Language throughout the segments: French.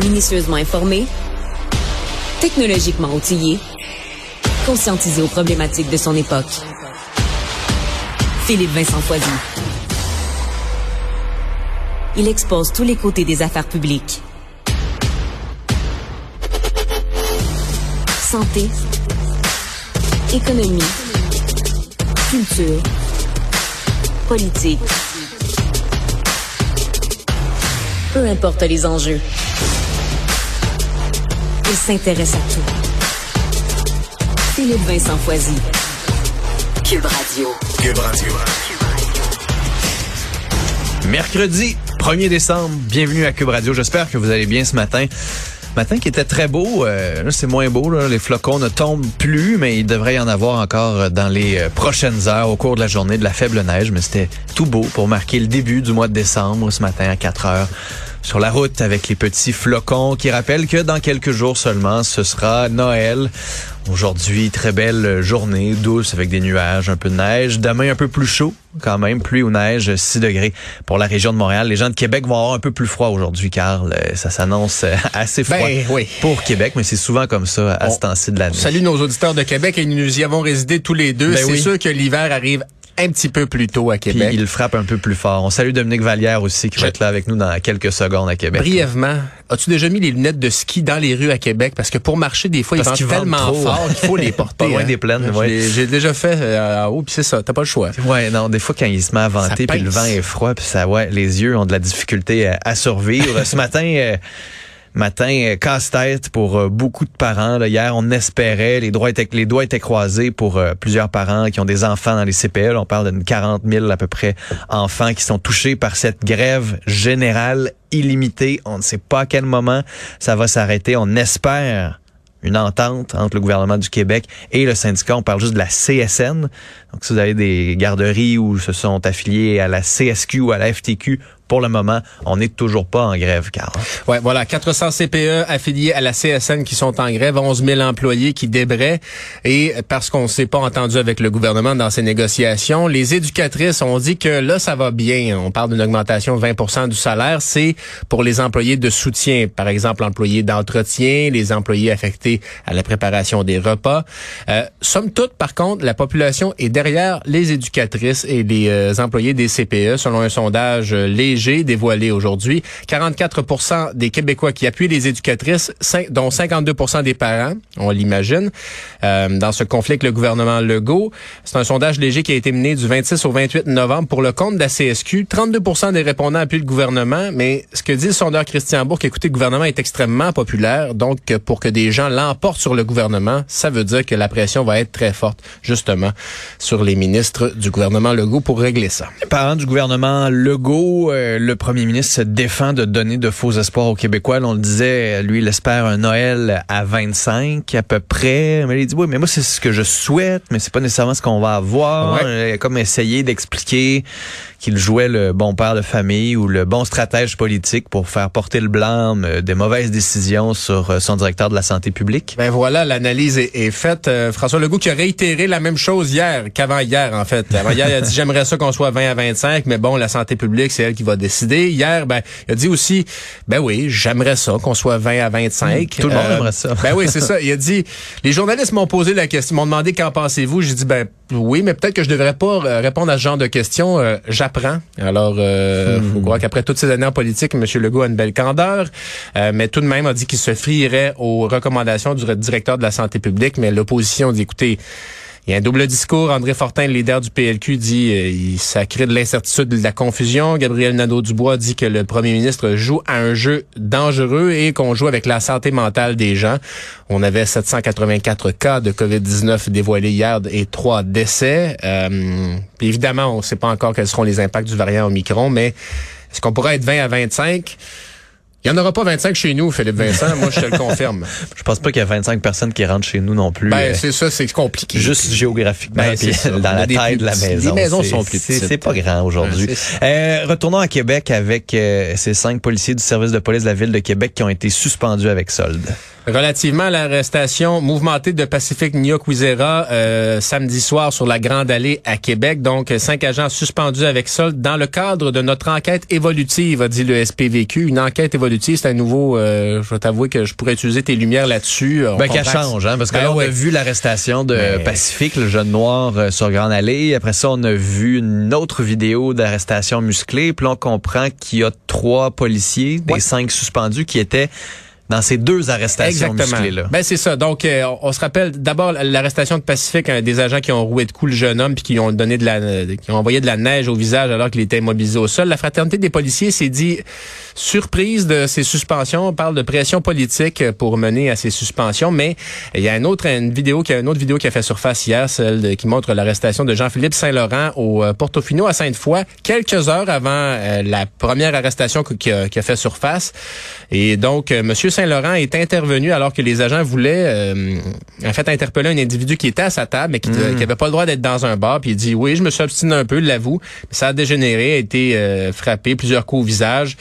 Minutieusement informé, technologiquement outillé, conscientisé aux problématiques de son époque. Philippe Vincent Foisy. Il expose tous les côtés des affaires publiques. Santé, économie, culture, politique. Peu importe les enjeux. Il s'intéresse à tout. Philippe Vincent Foisy. Cube Radio. Cube Radio. Mercredi 1er décembre, bienvenue à Cube Radio. J'espère que vous allez bien ce matin. Matin qui était très beau, là c'est moins beau, là. Les flocons ne tombent plus, mais il devrait y en avoir encore dans les prochaines heures au cours de la journée, de la faible neige, mais c'était tout beau pour marquer le début du mois de décembre ce matin à 4 heures. Sur la route avec les petits flocons qui rappellent que dans quelques jours seulement, ce sera Noël. Aujourd'hui, très belle journée, douce avec des nuages, un peu de neige. Demain, un peu plus chaud quand même, pluie ou neige, 6 degrés pour la région de Montréal. Les gens de Québec vont avoir un peu plus froid aujourd'hui, Carl. Ça s'annonce assez froid pour Québec, mais c'est souvent comme ça à ce temps-ci de l'année. Salut nos auditeurs de Québec et nous y avons résidé tous les deux. C'est sûr que l'hiver arrive un petit peu plus tôt à Québec. Puis il frappe un peu plus fort. On salue Dominique Vallière aussi qui va être là avec nous dans quelques secondes à Québec. Brièvement, as-tu déjà mis les lunettes de ski dans les rues à Québec? Parce que pour marcher, des fois, ils vendent tellement fort qu'il faut les porter. Pas loin des plaines. J'ai déjà fait en haut, puis c'est ça, t'as pas le choix. Ouais, non, des fois quand il se met à venter, puis le vent est froid, puis ça, les yeux ont de la difficulté à survivre. Ce matin, casse-tête pour beaucoup de parents. Là, hier, on espérait, les doigts étaient croisés pour plusieurs parents qui ont des enfants dans les CPE. Là, on parle de 40 000 à peu près enfants qui sont touchés par cette grève générale illimitée. On ne sait pas à quel moment ça va s'arrêter. On espère une entente entre le gouvernement du Québec et le syndicat. On parle juste de la CSN. Donc, si vous avez des garderies où se sont affiliés à la CSQ ou à la FTQ, pour le moment, on n'est toujours pas en grève, Carl. Ouais, voilà, 400 CPE affiliés à la CSN qui sont en grève, 11 000 employés qui débraient. Et parce qu'on ne s'est pas entendu avec le gouvernement dans ces négociations, les éducatrices ont dit que là, ça va bien. On parle d'une augmentation de 20% du salaire. C'est pour les employés de soutien, par exemple, employés d'entretien, les employés affectés à la préparation des repas. Somme toute, par contre, la population est derrière les éducatrices et les employés des CPE, selon un sondage léger dévoilé aujourd'hui. 44% des Québécois qui appuient les éducatrices, dont 52% des parents, on l'imagine, dans ce conflit avec le gouvernement Legault. C'est un sondage léger qui a été mené du 26 au 28 novembre pour le compte de la CSQ. 32% des répondants appuient le gouvernement, mais ce que dit le sondeur Christian Bourque, écoutez, le gouvernement est extrêmement populaire, donc pour que des gens l'emportent sur le gouvernement, ça veut dire que la pression va être très forte, justement, sur les ministres du gouvernement Legault pour régler ça. Parlant du gouvernement Legault, le premier ministre se défend de donner de faux espoirs aux Québécois. Là, on le disait, lui, il espère un Noël à 25 à peu près. Mais il dit, oui, mais moi, c'est ce que je souhaite, mais c'est pas nécessairement ce qu'on va avoir. Ouais. Il a comme essayé d'expliquer qu'il jouait le bon père de famille ou le bon stratège politique pour faire porter le blâme des mauvaises décisions sur son directeur de la santé publique. Ben voilà, l'analyse est faite. François Legault qui a réitéré la même chose qu'avant hier, en fait. Avant hier, il a dit, j'aimerais ça qu'on soit 20 à 25, mais bon, la santé publique, c'est elle qui va décider. Hier, il a dit aussi, oui, j'aimerais ça qu'on soit 20 à 25. Tout le monde aimerait ça. Oui, c'est ça. Il a dit, les journalistes m'ont posé la question, m'ont demandé qu'en pensez-vous. J'ai dit, oui, mais peut-être que je devrais pas répondre à ce genre de questions. J'apprends. Alors, faut croire qu'après toutes ces années en politique, M. Legault a une belle candeur, mais tout de même a dit qu'il se frierait aux recommandations du directeur de la santé publique, mais l'opposition dit, écoutez, il y a un double discours. André Fortin, le leader du PLQ, dit ça crée de l'incertitude, de la confusion. Gabriel Nadeau-Dubois dit que le premier ministre joue à un jeu dangereux et qu'on joue avec la santé mentale des gens. On avait 784 cas de COVID-19 dévoilés hier et 3 décès. Évidemment, on ne sait pas encore quels seront les impacts du variant Omicron, mais est-ce qu'on pourrait être 20 à 25? Il n'y en aura pas 25 chez nous, Philippe Vincent. Moi, je te le confirme. Je pense pas qu'il y a 25 personnes qui rentrent chez nous non plus. C'est ça, c'est compliqué. Juste géographiquement, puis dans la taille de la maison. Les maisons sont plus petites. C'est pas grand aujourd'hui. Retournons à Québec avec ces 5 policiers du service de police de la Ville de Québec qui ont été suspendus avec solde. Relativement à l'arrestation mouvementée de Pacifique Nyokwizera samedi soir sur la Grande Allée à Québec. Donc, 5 agents suspendus avec solde dans le cadre de notre enquête évolutive, a dit le SPVQ. Une enquête évolutive, c'est un nouveau... je vais t'avouer que je pourrais utiliser tes lumières là-dessus. Qu'elle change, hein, parce que là, on a vu l'arrestation de Pacifique, le jeune noir sur Grande Allée. Après ça, on a vu une autre vidéo d'arrestation musclée. Puis là, on comprend qu'il y a 3 policiers, des 5 suspendus, qui étaient dans ces 2 arrestations musclées-là. C'est ça. Donc, on se rappelle d'abord l'arrestation de Pacifique, des agents qui ont roué de coups le jeune homme puis qui ont donné qui ont envoyé de la neige au visage alors qu'il était immobilisé au sol. La fraternité des policiers s'est dit surprise de ces suspensions. On parle de pression politique pour mener à ces suspensions, mais il y a une autre vidéo qui a fait surface hier, celle qui montre l'arrestation de Jean-Philippe Saint-Laurent au Portofino à Sainte-Foy, quelques heures avant la première arrestation qui a fait surface. Et donc, Monsieur Saint-Laurent est intervenu alors que les agents voulaient interpeller un individu qui était à sa table mais qui avait pas le droit d'être dans un bar. Puis il dit oui, je me suis obstiné un peu, l'avoue. Ça a dégénéré, a été frappé, plusieurs coups au visage.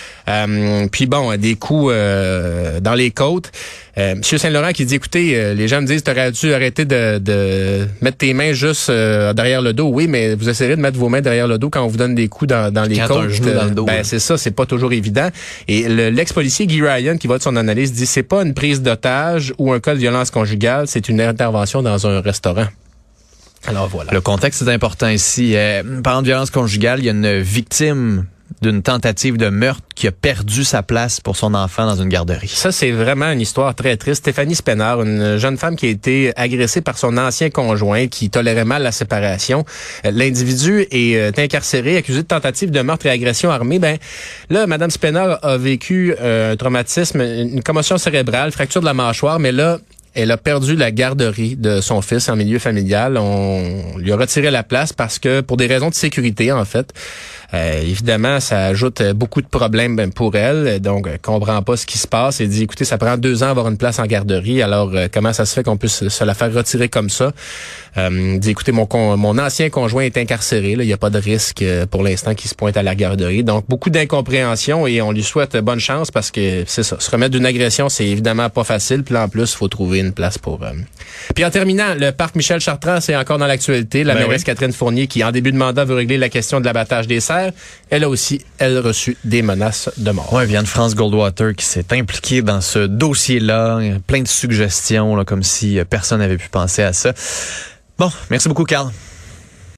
Puis des coups dans les côtes. Monsieur Saint-Laurent qui dit, écoutez, les gens me disent, t'aurais dû arrêter de mettre tes mains juste derrière le dos. Oui, mais vous essayerez de mettre vos mains derrière le dos quand on vous donne des coups dans les côtes. Un genou dans le dos. C'est ça, c'est pas toujours évident. Et l'ex-policier Guy Ryan, qui va de son analyse, dit, c'est pas une prise d'otage ou un cas de violence conjugale, c'est une intervention dans un restaurant. Alors voilà. Le contexte est important ici. Parlant de violence conjugale, il y a une victime d'une tentative de meurtre qui a perdu sa place pour son enfant dans une garderie. Ça, c'est vraiment une histoire très triste. Stéphanie Spénard, une jeune femme qui a été agressée par son ancien conjoint qui tolérait mal la séparation. L'individu est incarcéré, accusé de tentative de meurtre et agression armée. Là, Madame Spénard a vécu un traumatisme, une commotion cérébrale, fracture de la mâchoire, mais là, elle a perdu la garderie de son fils en milieu familial. On lui a retiré la place parce que, pour des raisons de sécurité, en fait, évidemment, ça ajoute beaucoup de problèmes pour elle. Donc, elle comprend pas ce qui se passe. Elle dit, écoutez, ça prend 2 ans avoir une place en garderie. Alors, comment ça se fait qu'on puisse se la faire retirer comme ça? Elle dit, écoutez, mon ancien conjoint est incarcéré. Là, il n'y a pas de risque pour l'instant qu'il se pointe à la garderie. Donc, beaucoup d'incompréhension et on lui souhaite bonne chance parce que c'est ça. Se remettre d'une agression, c'est évidemment pas facile. Puis là, en plus, il faut trouver une place pour... Puis en terminant, le parc Michel Chartrand, c'est encore dans l'actualité. La mairesse Catherine Fournier, qui en début de mandat veut régler la question de l'abattage des cerfs, elle a aussi, reçu des menaces de mort. Oui, Vianne-France Goldwater qui s'est impliquée dans ce dossier-là. Plein de suggestions, là, comme si personne n'avait pu penser à ça. Bon, merci beaucoup, Carl.